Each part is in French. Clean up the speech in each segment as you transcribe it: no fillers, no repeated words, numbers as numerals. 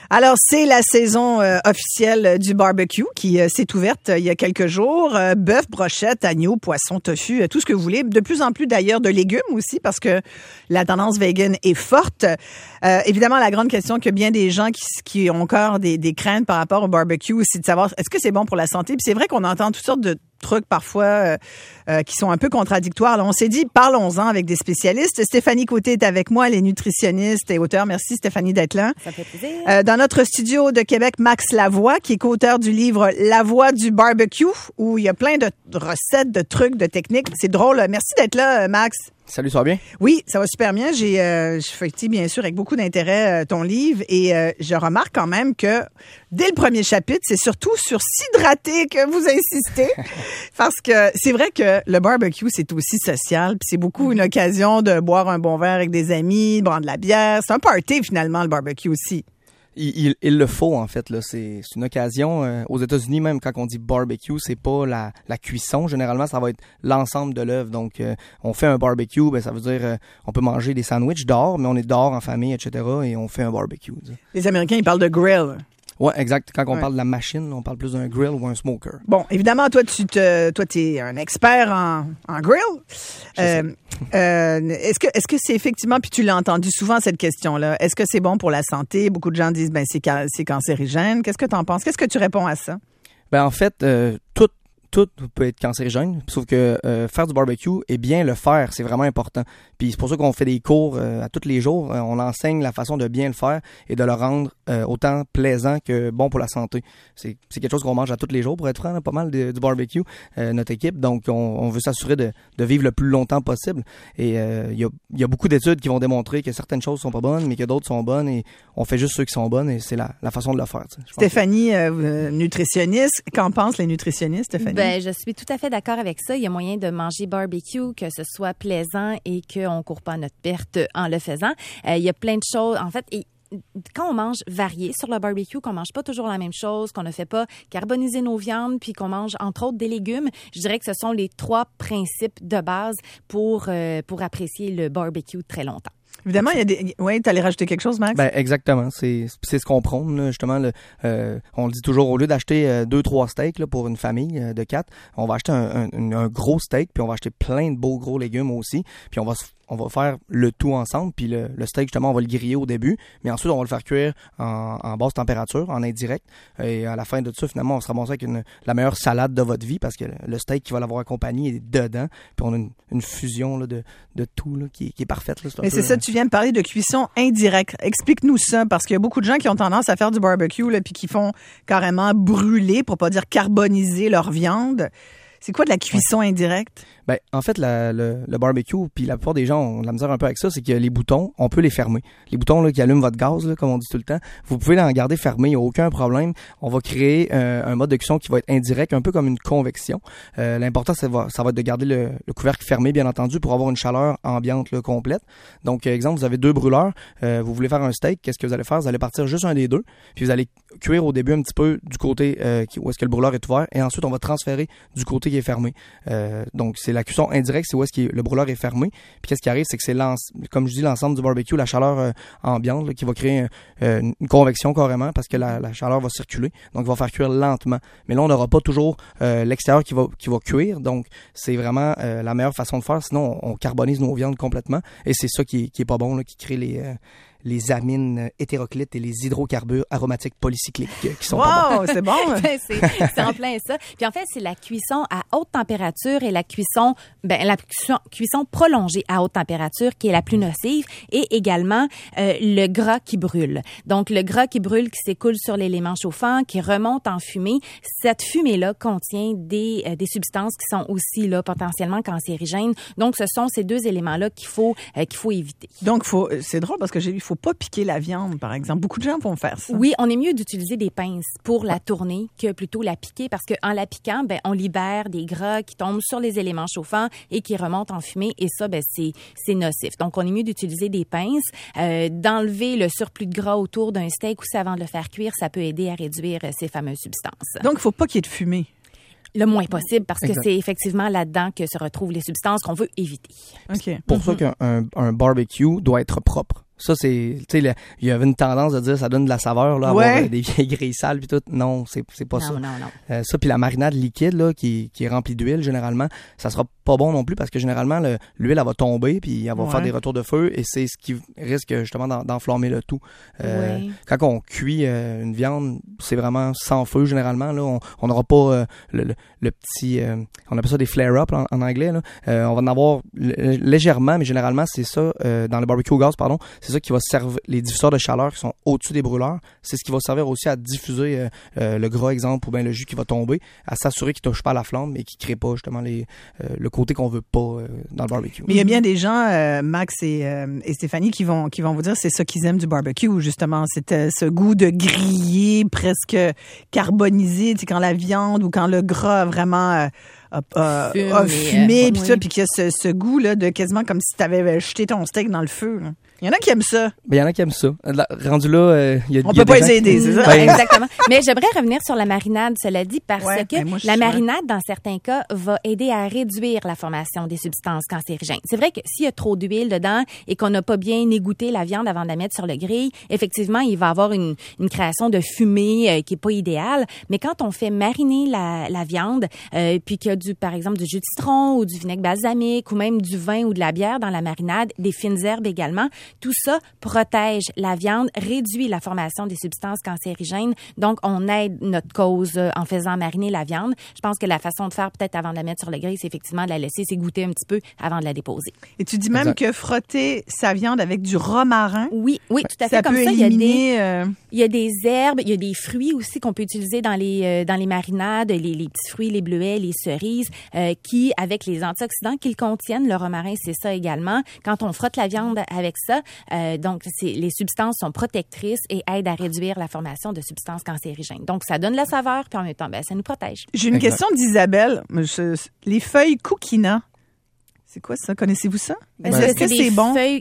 Alors, c'est la saison officielle du barbecue qui s'est ouverte il y a quelques jours. Bœuf, brochette, agneau, poisson, tofu, tout ce que vous voulez. De plus en plus d'ailleurs de légumes aussi parce que la tendance vegan est forte. Évidemment, la grande question que bien des gens qui ont encore des craintes par rapport au barbecue, c'est de savoir est-ce que c'est bon pour la santé. Puis c'est vrai qu'on entend toutes sortes de trucs parfois qui sont un peu contradictoires. Alors, on s'est dit, parlons-en avec des spécialistes. Stéphanie Côté est avec moi, elle est nutritionniste et auteure. Merci Stéphanie d'être là. Ça fait plaisir. Dans notre studio de Québec, Max Lavoie, qui est co-auteur du livre La voie du barbecue, où il y a plein de recettes, de trucs, de techniques. C'est drôle. Merci d'être là, Max. Salut, ça va bien? Oui, ça va super bien. J'ai feuilleté, bien sûr, avec beaucoup d'intérêt ton livre et je remarque quand même que dès le premier chapitre, c'est surtout sur s'hydrater que vous insistez parce que c'est vrai que le barbecue, c'est aussi social puis c'est beaucoup une occasion de boire un bon verre avec des amis, de boire de la bière. C'est un party, finalement, le barbecue aussi. Il le faut, en fait. Là. C'est une occasion. Aux États-Unis, même, quand on dit barbecue, c'est pas la cuisson. Généralement, ça va être l'ensemble de l'œuvre. Donc, on fait un barbecue, ben, ça veut dire on peut manger des sandwichs dehors, mais on est dehors en famille, etc. Et on fait un barbecue. Les Américains, ils parlent de grill. Ouais, exact. Quand on parle de la machine, on parle plus d'un grill ou un smoker. Bon, évidemment, toi, t'es un expert en grill. Est-ce que c'est effectivement, puis tu l'as entendu souvent cette question-là, est-ce que c'est bon pour la santé? Beaucoup de gens disent, ben c'est cancérigène. Qu'est-ce que t'en penses? Qu'est-ce que tu réponds à ça? Ben en fait, tout peut être cancérigène, sauf que faire du barbecue et bien le faire, c'est vraiment important. Puis c'est pour ça qu'on fait des cours à tous les jours. On enseigne la façon de bien le faire et de le rendre autant plaisant que bon pour la santé. C'est quelque chose qu'on mange à tous les jours, pour être franc, là, pas mal du barbecue, notre équipe. Donc, on veut s'assurer de vivre le plus longtemps possible. Et il y a beaucoup d'études qui vont démontrer que certaines choses sont pas bonnes, mais que d'autres sont bonnes. Et on fait juste ceux qui sont bonnes et c'est la façon de le faire. Stéphanie, nutritionniste, qu'en pensent les nutritionnistes, Stéphanie? Ben, je suis tout à fait d'accord avec ça. Il y a moyen de manger barbecue, que ce soit plaisant et qu'on ne court pas notre perte en le faisant. Il y a plein de choses. En fait, quand on mange varié sur le barbecue, qu'on mange pas toujours la même chose, qu'on ne fait pas carboniser nos viandes, puis qu'on mange entre autres des légumes, je dirais que ce sont les 3 principes de base pour apprécier le barbecue très longtemps. Évidemment, il y a des... Oui, tu allais rajouter quelque chose, Max? Ben exactement, c'est ce qu'on prône là, justement. On le dit toujours, au lieu d'acheter 2-3 steaks là, pour une famille de 4, on va acheter un gros steak, puis on va acheter plein de beaux gros légumes aussi, puis on va faire le tout ensemble, puis le steak, justement, on va le griller au début, mais ensuite, on va le faire cuire en basse température, en indirect, et à la fin de tout ça, finalement, on se ramasse avec la meilleure salade de votre vie, parce que le steak qui va l'avoir accompagné est dedans, puis on a une fusion là, de tout là, qui est parfaite. Là, mais c'est ça, tu viens de parler de cuisson indirecte. Explique-nous ça, parce qu'il y a beaucoup de gens qui ont tendance à faire du barbecue, là, puis qui font carrément brûler, pour pas dire carboniser leur viande. C'est quoi de la cuisson indirecte? Ben, en fait, le barbecue, puis la plupart des gens ont de la misère un peu avec ça, c'est que les boutons, on peut les fermer. Les boutons là, qui allument votre gaz, là, comme on dit tout le temps, vous pouvez en garder fermés, il n'y a aucun problème. On va créer un mode de cuisson qui va être indirect, un peu comme une convection. L'important, ça va être de garder le couvercle fermé, bien entendu, pour avoir une chaleur ambiante là, complète. Donc, exemple, vous avez 2 brûleurs, vous voulez faire un steak, qu'est-ce que vous allez faire? Vous allez partir juste un des 2, puis vous allez cuire au début un petit peu du côté où est-ce que le brûleur est ouvert, et ensuite, on va transférer du côté qui est fermé. Donc, c'est la cuisson indirecte, c'est où est-ce que le brûleur est fermé. Puis qu'est-ce qui arrive, c'est que c'est comme je dis, l'ensemble du barbecue, la chaleur ambiante là, qui va créer une convection carrément parce que la chaleur va circuler. Donc, il va faire cuire lentement. Mais là, on n'aura pas toujours l'extérieur qui va cuire. Donc, c'est vraiment la meilleure façon de faire. Sinon, on carbonise nos viandes complètement. Et c'est ça qui est pas bon, là, qui crée les amines hétéroclites et les hydrocarbures aromatiques polycycliques qui sont pas bons. C'est bon! c'est en plein ça. Puis en fait, c'est la cuisson à haute température et la cuisson prolongée à haute température qui est la plus nocive et également le gras qui brûle. Donc, le gras qui brûle, qui s'écoule sur l'élément chauffant, qui remonte en fumée. Cette fumée-là contient des substances qui sont aussi là potentiellement cancérigènes. Donc, ce sont ces 2 éléments-là qu'il faut éviter. Donc, c'est drôle parce que j'ai vu, il faut pas piquer la viande, par exemple. Beaucoup de gens vont faire ça. Oui, on est mieux d'utiliser des pinces pour la tourner que plutôt la piquer parce qu'en la piquant, ben, on libère des gras qui tombent sur les éléments chauffants et qui remontent en fumée et ça, ben, c'est nocif. Donc, on est mieux d'utiliser des pinces, d'enlever le surplus de gras autour d'un steak aussi avant de le faire cuire. Ça peut aider à réduire ces fameuses substances. Donc, il faut pas qu'il y ait de fumée. Le moins possible parce que c'est effectivement là-dedans que se retrouvent les substances qu'on veut éviter. Okay. Pour ça qu'un barbecue doit être propre. Ça, c'est, tu sais, il y avait une tendance de dire ça donne de la saveur, là, avoir des vieilles grilles sales puis tout. Non, c'est pas ça. Non. Ça, puis la marinade liquide, là, qui est remplie d'huile, généralement, ça sera pas bon non plus parce que généralement, l'huile, elle va tomber puis elle va faire des retours de feu et c'est ce qui risque, justement, d'enflammer le tout. Quand on cuit une viande, c'est vraiment sans feu, généralement, là. On n'aura pas le petit, on appelle ça des flare-up en anglais, là. On va en avoir légèrement, mais généralement, c'est ça, dans le barbecue au gaz, pardon, c'est ça qui va servir, les diffuseurs de chaleur qui sont au-dessus des brûleurs, c'est ce qui va servir aussi à diffuser le gras, exemple, ou bien le jus qui va tomber, à s'assurer qu'il touche pas à la flamme et qu'il crée pas, justement, le côté qu'on veut pas dans le barbecue. Mais il y a bien des gens, Max et Stéphanie, qui vont vous dire c'est ça qu'ils aiment du barbecue, justement. C'est ce goût de grillé, presque carbonisé, tu sais, quand la viande ou quand le gras a vraiment a fumé, puis ça, puis qu'il y a ce goût-là de quasiment comme si tu avais jeté ton steak dans le feu, là. Il y en a qui aiment ça. Ben, il y en a qui aiment ça. Rendu là, on peut pas les aider, c'est ça? Exactement. Mais j'aimerais revenir sur la marinade, cela dit, parce que la marinade, dans certains cas, va aider à réduire la formation des substances cancérigènes. C'est vrai que s'il y a trop d'huile dedans et qu'on n'a pas bien égoutter la viande avant de la mettre sur le grill, effectivement, il va y avoir une création de fumée qui est pas idéale. Mais quand on fait mariner la viande, puis qu'il y a par exemple, du jus de citron ou du vinaigre balsamique ou même du vin ou de la bière dans la marinade, des fines herbes également, tout ça protège la viande, réduit la formation des substances cancérigènes. Donc, on aide notre cause en faisant mariner la viande. Je pense que la façon de faire, peut-être avant de la mettre sur le grill, c'est effectivement de la laisser s'égoutter un petit peu avant de la déposer. Et tu dis même que frotter sa viande avec du romarin. Oui, tout à fait. Ça comme peut ça, éliminer, il y a des herbes, il y a des fruits aussi qu'on peut utiliser dans les marinades, les petits fruits, les bleuets, les cerises, qui, avec les antioxydants qu'ils contiennent, le romarin, c'est ça également. Quand on frotte la viande avec ça, donc les substances sont protectrices et aident à réduire la formation de substances cancérigènes. Donc, ça donne la saveur, puis en même temps, ça nous protège. J'ai une question d'Isabelle. Les feuilles Kukina, c'est quoi ça? Connaissez-vous ça? Est-ce que c'est bon? Feuilles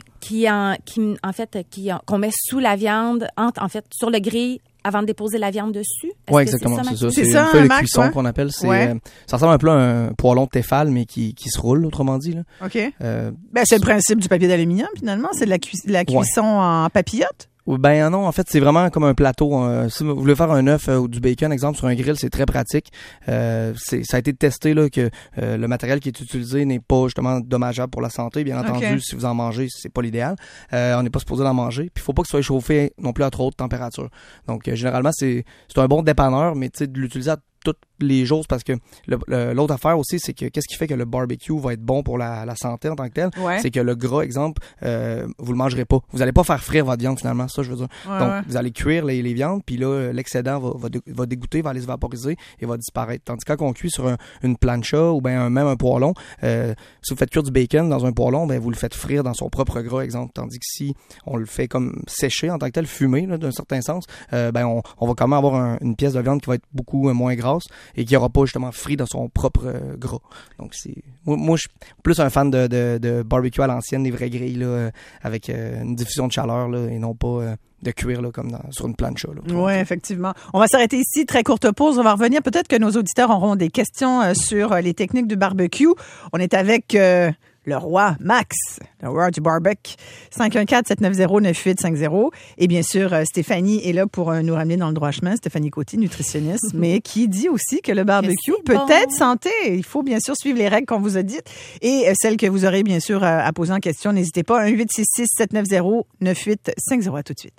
qu'on met sous la viande, en fait, sur le grill, avant de déposer la viande dessus? Oui, exactement, c'est ça. C'est une feuille de cuisson qu'on appelle. Ça ressemble un peu à un poêlon de Tefal, mais qui se roule, autrement dit, là. OK. C'est le principe du papier d'aluminium, finalement. C'est de la cuisson en papillote? Ben non, en fait, c'est vraiment comme un plateau. Si vous voulez faire un œuf ou du bacon, exemple, sur un grill, c'est très pratique. Ça a été testé là que le matériel qui est utilisé n'est pas justement dommageable pour la santé. Bien entendu, si vous en mangez, c'est pas l'idéal. On n'est pas supposé en manger. Puis il faut pas que ce soit chauffé non plus à trop haute température. Donc généralement, c'est un bon dépanneur, mais tu sais, de l'utiliser à tous les jours, parce que l'autre affaire aussi, c'est que qu'est-ce qui fait que le barbecue va être bon pour la santé en tant que tel, c'est que le gras, exemple, vous le mangerez pas. Vous allez pas faire frire votre viande finalement, ça je veux dire. Donc vous allez cuire les viandes, puis là l'excédent va dégoûter, va aller se vaporiser et va disparaître. Tandis que quand on cuit sur une plancha ou bien même un poêlon, si vous faites cuire du bacon dans un poêlon, ben vous le faites frire dans son propre gras, exemple. Tandis que si on le fait comme sécher en tant que tel, fumer d'un certain sens, on va quand même avoir une pièce de viande qui va être beaucoup moins grasse et qui n'aura pas justement frit dans son propre gras. Donc moi je suis plus un fan de barbecue à l'ancienne, des vrais grilles là, avec une diffusion de chaleur là, et non pas de cuire là, comme sur une plancha. Oui, effectivement. On va s'arrêter ici, très courte pause. On va revenir. Peut-être que nos auditeurs auront des questions sur les techniques du barbecue. On est avec le roi Max, le roi du barbecue, 514-790-9850. Et bien sûr, Stéphanie est là pour nous ramener dans le droit chemin. Stéphanie Côté, nutritionniste, mais qui dit aussi que le barbecue peut être santé. Il faut bien sûr suivre les règles qu'on vous a dites. Et celles que vous aurez bien sûr à poser en question, n'hésitez pas. 1-866-790-9850. À tout de suite.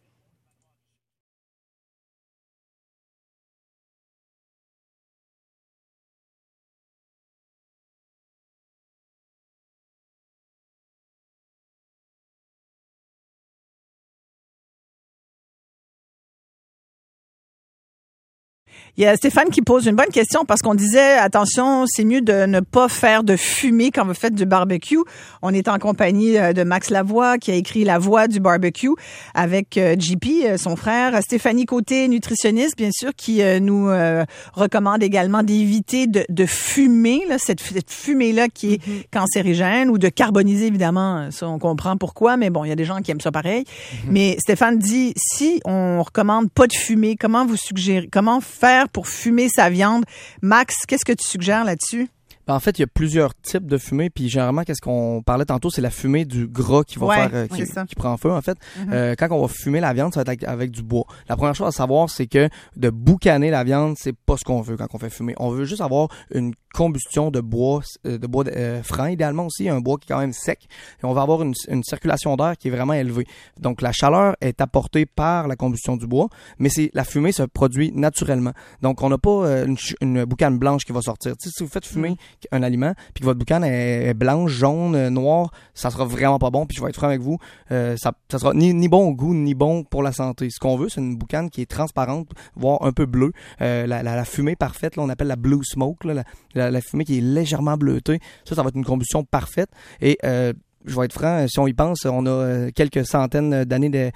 Il y a Stéphane qui pose une bonne question parce qu'on disait, attention, c'est mieux de ne pas faire de fumée quand vous faites du barbecue. On est en compagnie de Max Lavoie qui a écrit La Voix du barbecue avec JP, son frère. Stéphanie Côté, nutritionniste, bien sûr, qui nous recommande également d'éviter de fumer, là, cette fumée-là qui est cancérigène ou de carboniser, évidemment. Ça, on comprend pourquoi, mais bon, il y a des gens qui aiment ça pareil. Mais Stéphane dit, si on recommande pas de fumer, comment faire pour fumer sa viande? Max, qu'est-ce que tu suggères là-dessus? En fait, il y a plusieurs types de fumée, puis généralement, qu'est-ce qu'on parlait tantôt, c'est la fumée du gras qui va qui prend feu, en fait. Quand on va fumer la viande, ça va être avec du bois. La première chose à savoir, c'est que de boucaner la viande, c'est pas ce qu'on veut quand on fait fumer. On veut juste avoir une combustion de bois franc, idéalement aussi, un bois qui est quand même sec. Et on va avoir une circulation d'air qui est vraiment élevée. Donc, la chaleur est apportée par la combustion du bois, mais la fumée se produit naturellement. Donc, on n'a pas une boucane blanche qui va sortir. Tu sais, si vous faites fumer un aliment, puis que votre boucane est blanche, jaune, noire, ça sera vraiment pas bon. Puis je vais être franc avec vous, ça sera ni bon au goût, ni bon pour la santé. Ce qu'on veut, c'est une boucane qui est transparente, voire un peu bleue. La fumée parfaite, là, on appelle la blue smoke, là, la fumée qui est légèrement bleutée. Ça va être une combustion parfaite. Et je vais être franc, si on y pense, on a quelques centaines d'années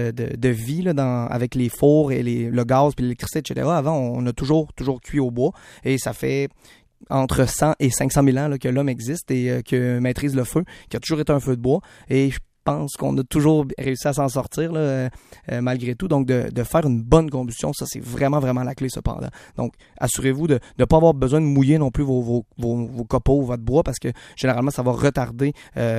de vie là, avec les fours et le gaz puis l'électricité, etc. Avant, on a toujours cuit au bois et ça fait entre 100 et 500 000 ans là, que l'homme existe et que maîtrise le feu, qui a toujours été un feu de bois. Et je pense qu'on a toujours réussi à s'en sortir là, malgré tout. Donc, de faire une bonne combustion, ça, c'est vraiment, vraiment la clé cependant. Donc, assurez-vous de ne pas avoir besoin de mouiller non plus vos copeaux ou votre bois parce que généralement, ça va retarder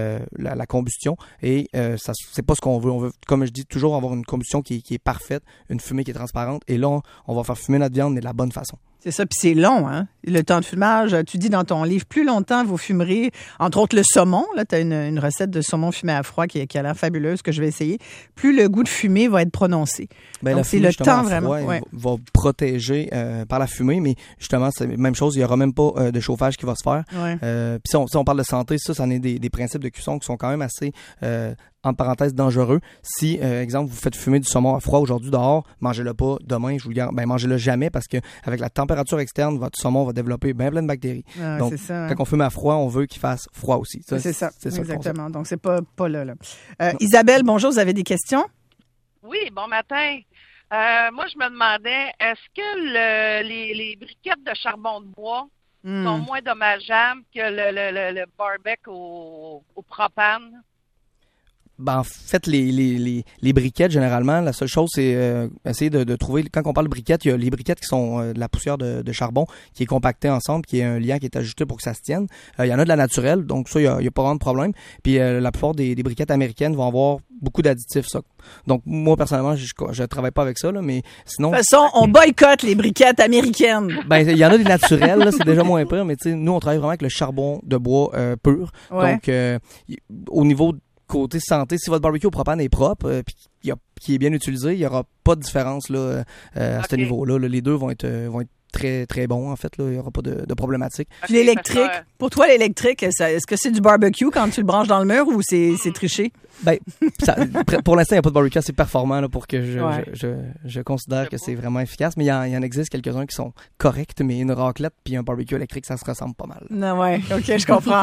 la combustion et ça, c'est pas ce qu'on veut. On veut, comme je dis, toujours avoir une combustion qui est parfaite, une fumée qui est transparente et là, on va faire fumer notre viande mais de la bonne façon. C'est ça, puis c'est long, hein? Le temps de fumage, tu dis dans ton livre, plus longtemps vous fumerez, entre autres le saumon, là, tu as une recette de saumon fumé à froid qui a l'air fabuleuse, que je vais essayer, plus le goût de fumée va être prononcé. Ben, donc, c'est le temps vraiment. Va protéger par la fumée, mais justement, c'est la même chose, il n'y aura même pas de chauffage qui va se faire. Puis si on parle de santé, ça en est des principes de cuisson qui sont quand même assez... entre parenthèses, dangereux. Si, exemple, vous faites fumer du saumon à froid aujourd'hui dehors, mangez-le pas demain, je vous le garde. Ben, mangez-le jamais parce que avec la température externe, votre saumon va développer bien plein de bactéries. Donc, c'est ça, hein. Quand on fume à froid, on veut qu'il fasse froid aussi. Ça, c'est ça, exactement. Donc, c'est pas là. Isabelle, bonjour, vous avez des questions? Oui, bon matin. Moi, je me demandais, est-ce que les briquettes de charbon de bois sont moins dommageables que le barbecue au propane? Ben, en fait, les briquettes, généralement, la seule chose, c'est essayer de trouver... Quand on parle de briquettes, il y a les briquettes qui sont de la poussière de charbon qui est compactée ensemble, qui est un lien qui est ajusté pour que ça se tienne. Il y en a de la naturelle, donc ça, il y a pas vraiment de problème. Puis la plupart des briquettes américaines vont avoir beaucoup d'additifs, ça. Donc, moi, personnellement, je travaille pas avec ça, là, mais sinon... De toute façon, on boycotte les briquettes américaines. Ben, il y en a des naturelles, là, c'est déjà moins pire, mais tu sais, nous, on travaille vraiment avec le charbon de bois pur. Ouais. Donc, au niveau côté santé, si votre barbecue au propane est propre puis qui est bien utilisé, il y aura pas de différence là à ce niveau-là. Là, les deux vont être très très bons en fait là, il y aura pas de problématique. L'électrique, pour toi l'électrique, est-ce que c'est du barbecue quand tu le branches dans le mur ou c'est triché? Ben pour l'instant, il n'y a pas de barbecue assez performant là, pour que je considère que c'est vraiment efficace, mais il y en existe quelques-uns qui sont corrects, mais une raclette puis un barbecue électrique, ça se ressemble pas mal. Non, ouais, OK, je comprends.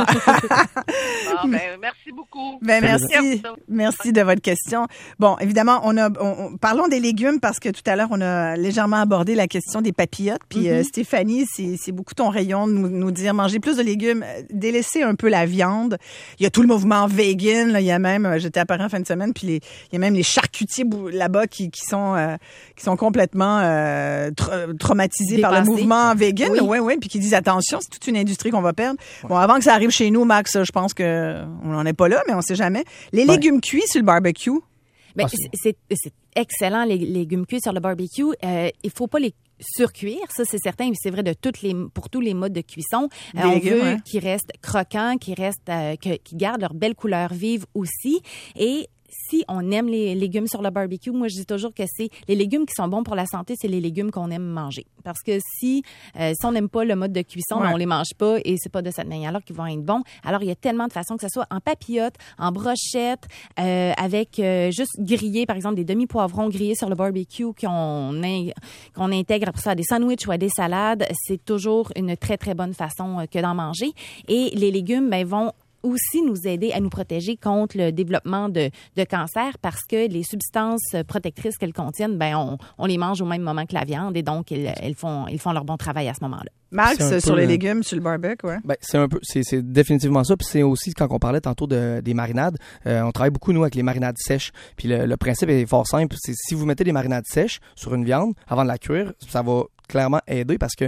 Merci beaucoup. Ben merci de votre question. Bon, évidemment, parlons des légumes parce que tout à l'heure on a légèrement abordé la question des papillotes. Puis Stéphanie, c'est beaucoup ton rayon de nous dire manger plus de légumes, délaisser un peu la viande. Il y a tout le mouvement vegan, là, il y a même j'étais à Paris en fin de semaine, puis il y a même les charcutiers là-bas qui sont complètement traumatisés par le mouvement vegan. Oui, puis qui disent attention, c'est toute une industrie qu'on va perdre. Ouais. Bon, avant que ça arrive chez nous, Max, je pense que on n'en est pas là, mais on sait jamais. Les légumes cuits sur le barbecue. Ben, c'est excellent, les légumes cuits sur le barbecue. Il faut pas les surcuire, ça c'est certain, mais c'est vrai pour tous les modes de cuisson. On veut qu'ils restent croquants, qu'ils gardent leur belle couleur vive aussi. Et si on aime les légumes sur le barbecue, moi je dis toujours que c'est les légumes qui sont bons pour la santé, c'est les légumes qu'on aime manger. Parce que si on n'aime pas le mode de cuisson, on les mange pas et c'est pas de cette manière-là qu'ils vont être bons. Alors il y a tellement de façons, que ce soit en papillote, en brochette, avec juste grillé, par exemple des demi-poivrons grillés sur le barbecue qu'on intègre pour ça à des sandwichs ou à des salades. C'est toujours une très très bonne façon que d'en manger. Et les légumes vont aussi nous aider à nous protéger contre le développement de cancer parce que les substances protectrices qu'elles contiennent, on les mange au même moment que la viande et donc ils font leur bon travail à ce moment-là. Max, sur les légumes, sur le barbecue, ouais. Ben, c'est définitivement ça. Puis c'est aussi, quand on parlait tantôt des marinades, on travaille beaucoup, nous, avec les marinades sèches. Puis le principe est fort simple. C'est si vous mettez des marinades sèches sur une viande avant de la cuire, ça va clairement aider parce que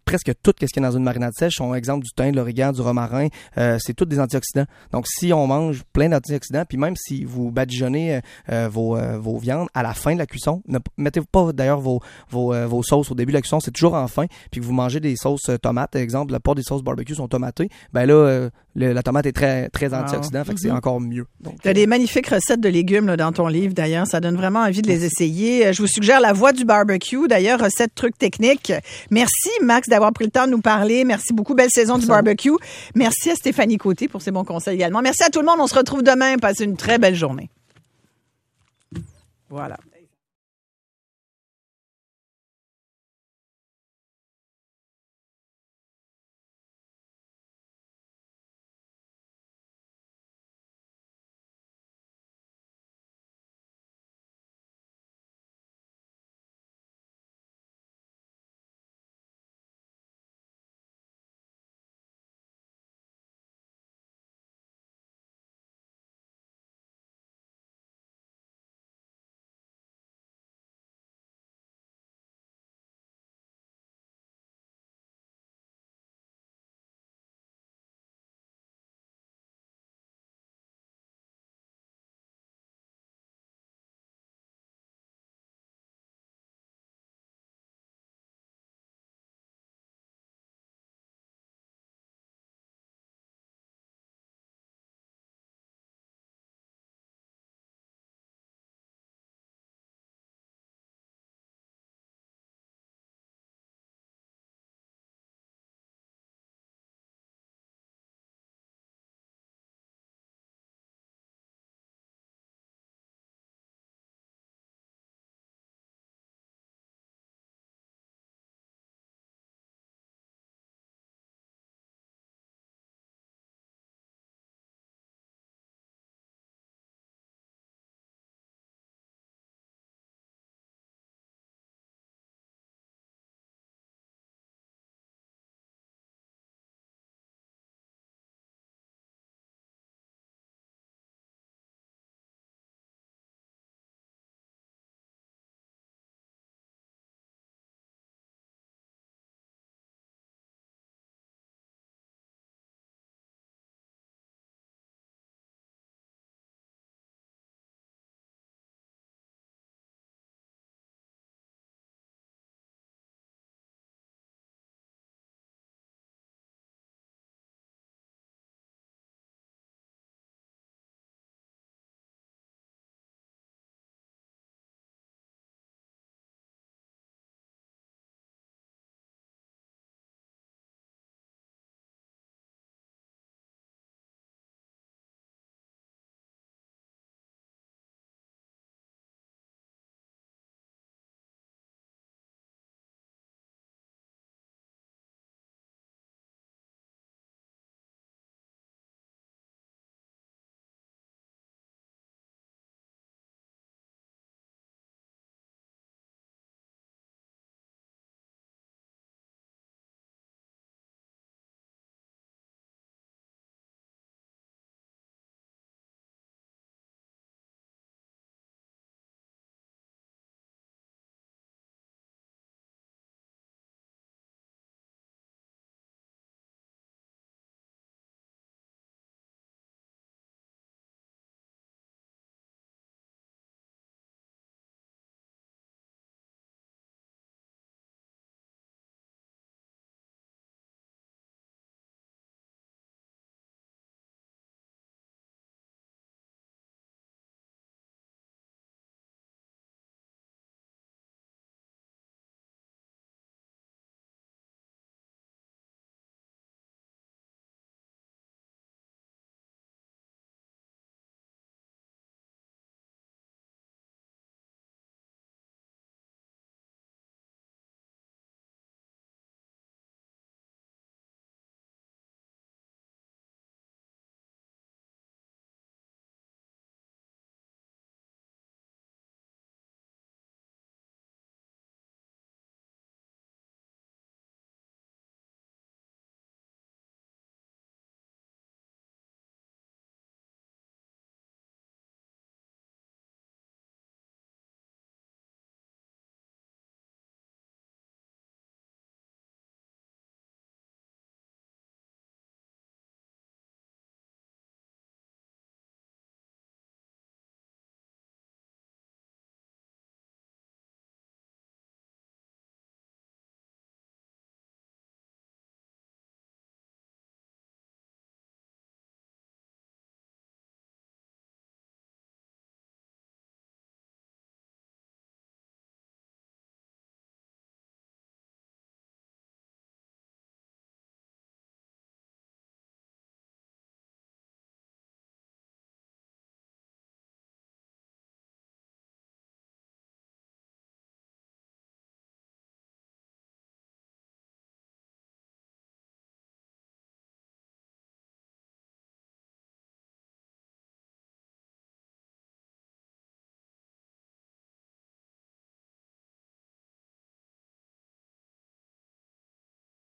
presque tout ce qu'il y a dans une marinade sèche sont exemple du thym, de l'origan, du romarin, c'est tous des antioxydants. Donc si on mange plein d'antioxydants, puis même si vous badigeonnez vos viandes à la fin de la cuisson, ne mettez pas d'ailleurs vos sauces au début de la cuisson, c'est toujours en fin, puis que vous mangez des sauces tomates, par exemple, la part des sauces barbecue sont tomatées, ben là la tomate est très très antioxydant, fait que c'est encore mieux. Tu as des magnifiques recettes de légumes là, dans ton livre d'ailleurs, ça donne vraiment envie de les essayer. Je vous suggère La Voix du barbecue, d'ailleurs recettes, trucs techniques. Merci Max d'avoir pris le temps de nous parler. Merci beaucoup, belle saison du barbecue. Merci à Stéphanie Côté pour ses bons conseils également. Merci à tout le monde, on se retrouve demain, passez une très belle journée. Voilà.